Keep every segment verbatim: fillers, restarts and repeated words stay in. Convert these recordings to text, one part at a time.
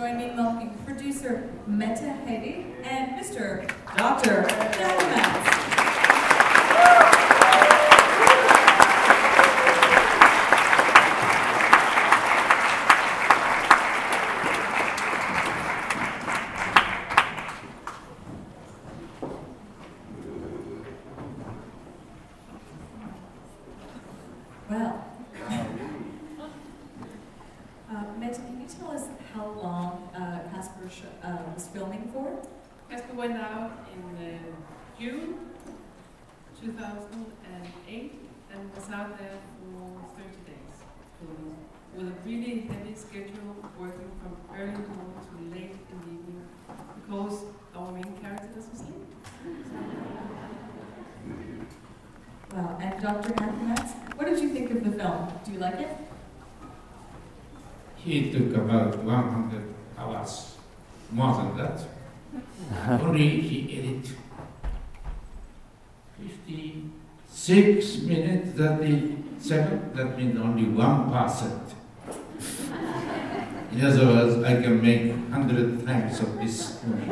join me in welcoming producer Meta Hedy and Mister Doctor Nakamats. Well, uh, Meta, can you tell us how long uh, Casper sh uh, was filming for? Casper went out in uh, June two thousand eight and was out there for thirty days, filming, with a really heavy schedule, working from early in the morning to late in the evening, because our main character doesn't sleep. Wow, and Doctor Nakamats, what did you think of the film? Do you like it? He took about one hundred hours, more than that. Only he edited fifty-six minutes, thirty-seven, that means only one percent. In other words, I can make one hundred times of this movie.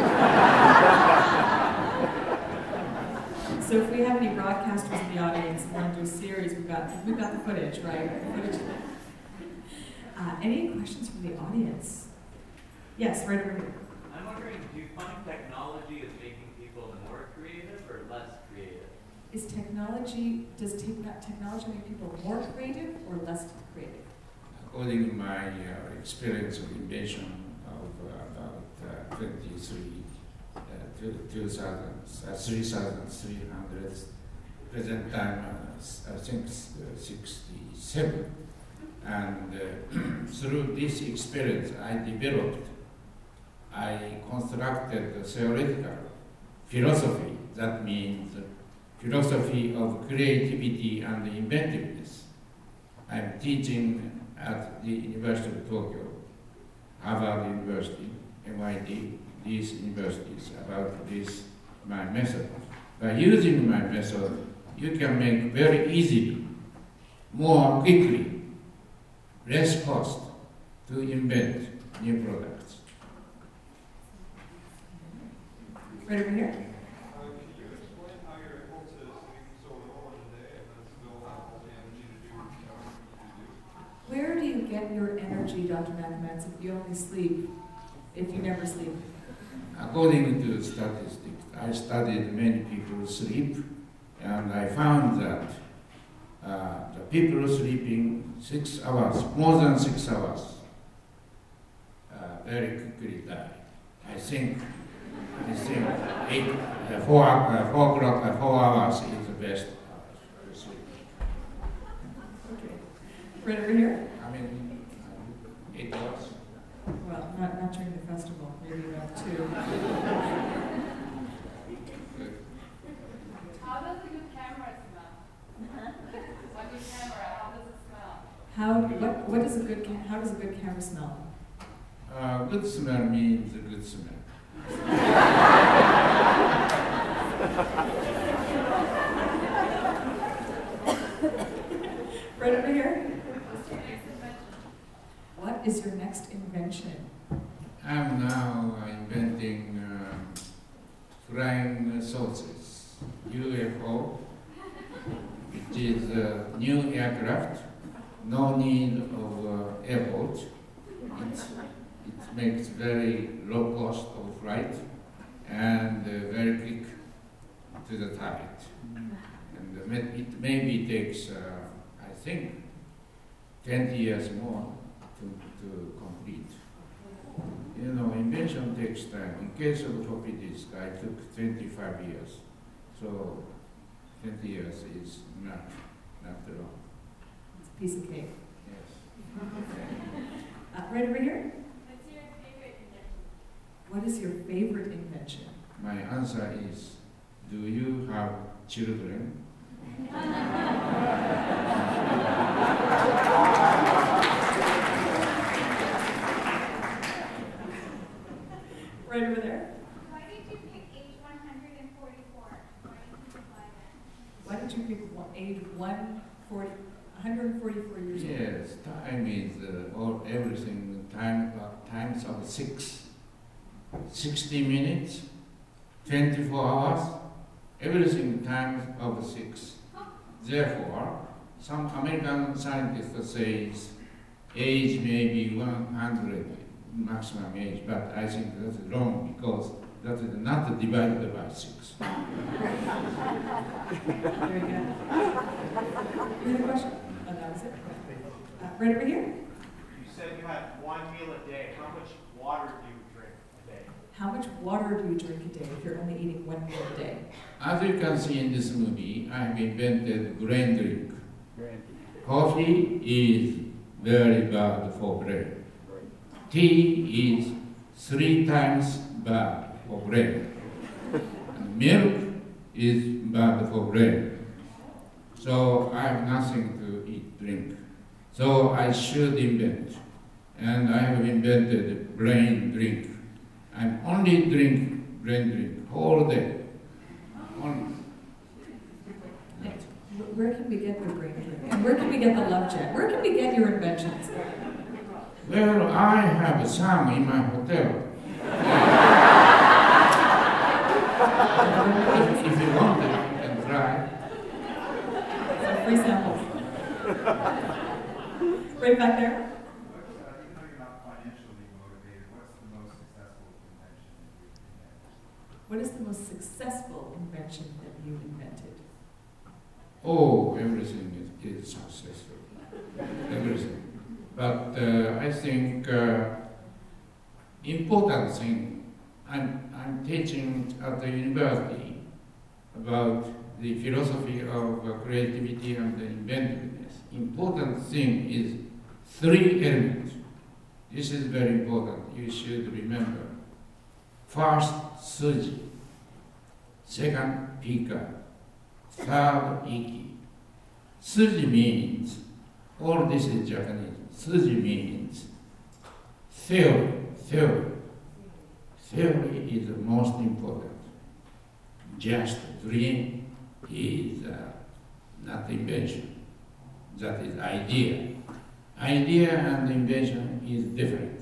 So if we have any broadcasters in the audience who want to do a series, we've got, we've got the footage, right? The footage. Uh, any questions from the audience? Yes, right over here. I'm wondering, do you find technology is making people more creative or less creative? Is technology, does te technology make people more creative or less creative? According to my uh, experience of invention of uh, about uh, twenty-three, uh, two thousand, uh, three thousand three hundred, present time uh, I think uh, sixty-seven. And uh, through this experience I developed, I constructed a theoretical philosophy, that means philosophy of creativity and inventiveness. I'm teaching at the University of Tokyo, Harvard University, M I T, these universities about this, my method. By using my method, you can make very easily, more quickly, less cost to invent new products. Right over here. Uh, can you explain how you're able to sleep so little in a day and then still have all the energy to do what you do? Where do you get your energy, Doctor Nakamats, if you only sleep, if you never sleep? According to statistics, I studied many people's sleep, and I found that uh, the people sleeping six hours, more than six hours, uh, very quickly die. I think, I think eight, uh, four, uh, four o'clock, uh, four hours is the best uh, sleep. Okay. Right over here? I mean, uh, eight hours. Well, not, not during the festival, maybe about two. How does a good camera smell? A good camera, how does it smell? How, what, what does a good, ca how does a good camera smell? Uh, good smell means a good smell. Right over here? What is your next invention? I'm now uh, inventing uh, flying saucers, U F O, which is a new aircraft, no need of uh, airport. It, it makes very low cost of flight and uh, very quick to the target. And uh, it maybe takes, uh, I think, twenty years more to, to complete. You know, invention takes time. In case of floppy disk, I took twenty-five years. So twenty years is not, not long. It's a piece of cake. Yes. Uh, right over here? What's your favorite invention? What is your favorite invention? My answer is, do you have children? Right over there? Why did you pick age one hundred forty-four? Why did you apply that? Why did you pick one, age one forty, one hundred forty-four years old? Yes, time is uh, all everything. Time, uh, time times of six, sixty minutes, twenty-four hours, everything times of six. Therefore, some American scientists say age may be one hundred maximum age, but I think that's wrong because that is not divided by six. Very good. Any other question? Oh, that was it. Uh, right over here. You said you had one meal a day. How much water do you drink a day? How much water do you drink a day if you're only eating one meal a day? As you can see in this movie, I have invented grain drink. Coffee is very bad for brain. Tea is three times bad for brain. And milk is bad for brain. So I have nothing to eat, drink. So I should invent. And I have invented brain drink. I only drink brain drink all day. Only. Wh- Where can we get the brain drink? And where can we get the love jet? Where can we get your inventions? Well, I have some in my hotel. if, if you want it, you can try. Some free samples. Right back there. What's, uh, even though you're not financially motivated, what's the most successful invention that you've invented? What is the most successful invention that you invented? Oh, everything is, is successful. Everything. But uh, I think uh, important thing, I'm, I'm teaching at the university about the philosophy of uh, creativity and the inventiveness. Important thing is three elements. This is very important. You should remember. First, suji. Second, pika. Third, iki. Suji means, all this is Japanese. Suji means theory, theory. Theory is the most important. Just dream is uh, not invention. That is idea. Idea and invention is different.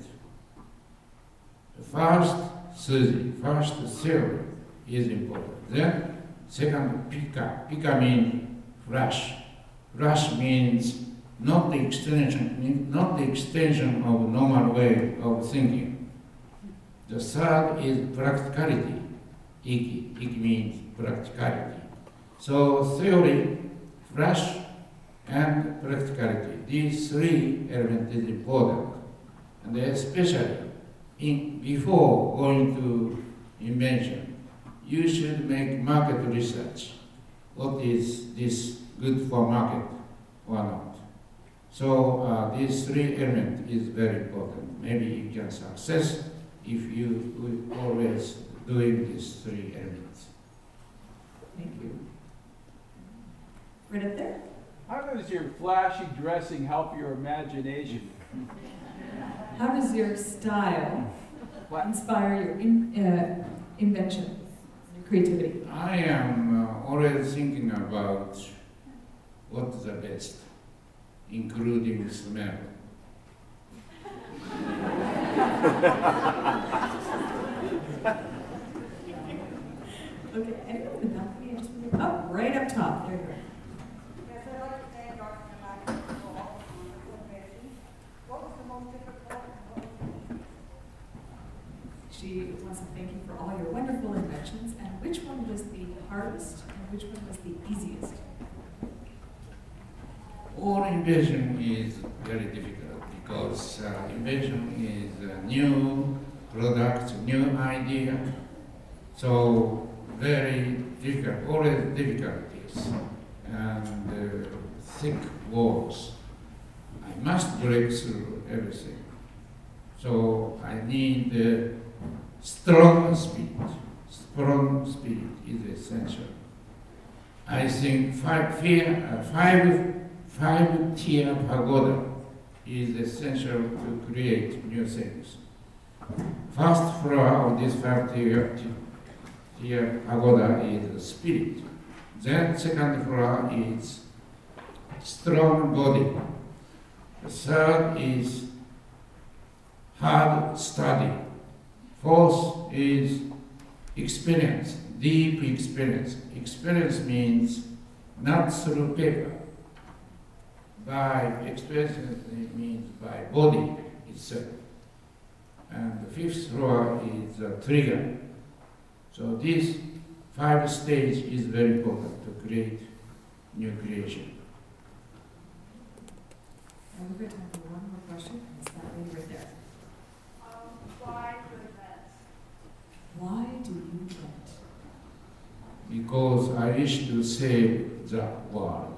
The first suji, first theory is important. Then, second, pika. Pika means flash. Flash means not the extension, not the extension of normal way of thinking. The third is practicality. Iki. Iki means practicality. So theory, flash, and practicality. These three elements is important. And especially in, before going to invention, you should make market research. What is this good for market or not? So uh, these three elements is very important. Maybe you can success if you will always doing these three elements. Thank you. Right up there. How does your flashy dressing help your imagination? How does your style What? inspire your in, uh, invention, your creativity? I am uh, always thinking about what's the best, including smell. Okay, anyone in the balcony? I just want to, oh, right up top. There you go. Yes, I'd like to thank Doctor Kamaki for all of the information. What was the most difficult and what was the easiest? She wants to thank you for all your wonderful inventions, and which one was the hardest and which one was the easiest? All invention is very difficult because uh, invention is a new product, new idea. So very difficult, always difficulties and uh, thick walls. I must break through everything. So I need uh, strong spirit. Strong spirit is essential. I think five, fear, uh, five, five tier pagoda is essential to create new things. First floor of this five tier, tier pagoda is spirit. Then second floor is strong body. The third is hard study. Fourth is experience, deep experience. Experience means not through paper. By experience, it means by body itself. And the fifth floor is the trigger. So this five stage is very important to create new creation. And we're going to have time for one more question. It's that lady right there. Um, why do events? Why do you rent? Because I wish to save the world.